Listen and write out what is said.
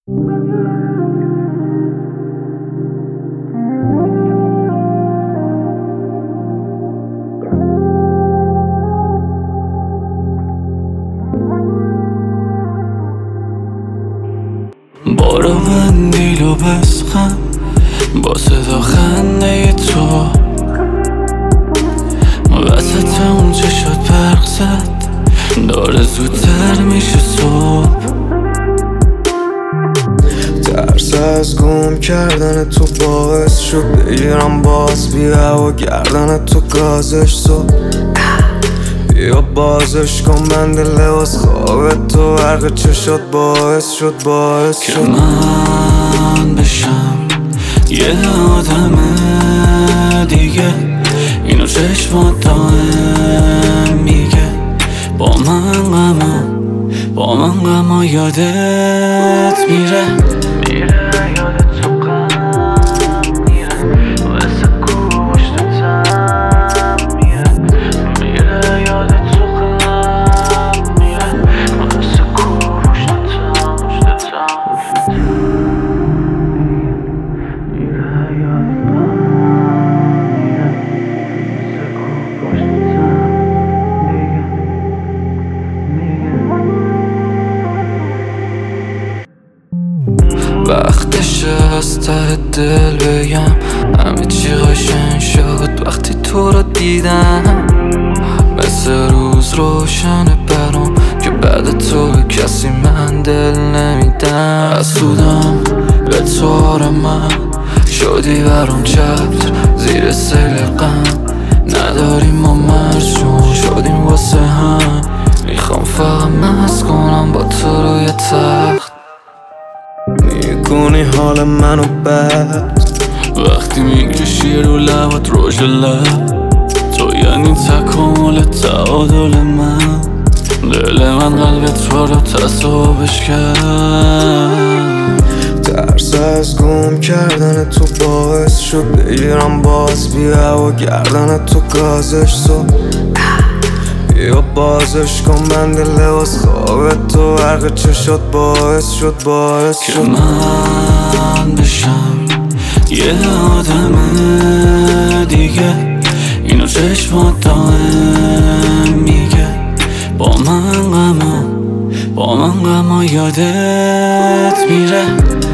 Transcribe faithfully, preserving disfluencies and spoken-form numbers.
برو بندیل و بسخن با صدا خنده تو وسط اون چشات برق زد داره زودتر میشه صبح. ترس از گم کردن تو باعث شد بگیرم باز بی هوا گردن تو گازش صبح. بیا بازش کن بند لباس خواب تو برق چشات باعث شد باعث که شد من بشم یه آدم دیگه. اینو چشمات دائم میگه با من غما با من غما یادت میره میره یادت تو غم میره واسه گوشتتم میره میره یادت تو غم میره واسه گوشتتم گوشتتم میره یادت وقتشه از ته دل بگم همه چی قشنگ شد وقتی تو رو دیدم. مثل روز روشنه برام که بعد تو به کسی من دل نمیدم. حسودم به تو رو من شدی برام چتر زیر سیل غم نداریم ما مرجون شدیم واسه هم. میخوام فقط مست کنم با تو روی تخت میکنی حال منو بد وقتی میکشی رو لبات روژ لب تو یعنی تکامل تعادل من. دل من قلبت رو تصابش کرد. ترس از گم کردن تو باعث شد بگیرم باز بی هوا گردن تو گازش صبح. بیا بازش کن بند لباس خواب تو برق چشات باعث شد باعث که شد من بشم یه آدم دیگه. اینو چشمات دائم میگه با من غما با من غما یادت میره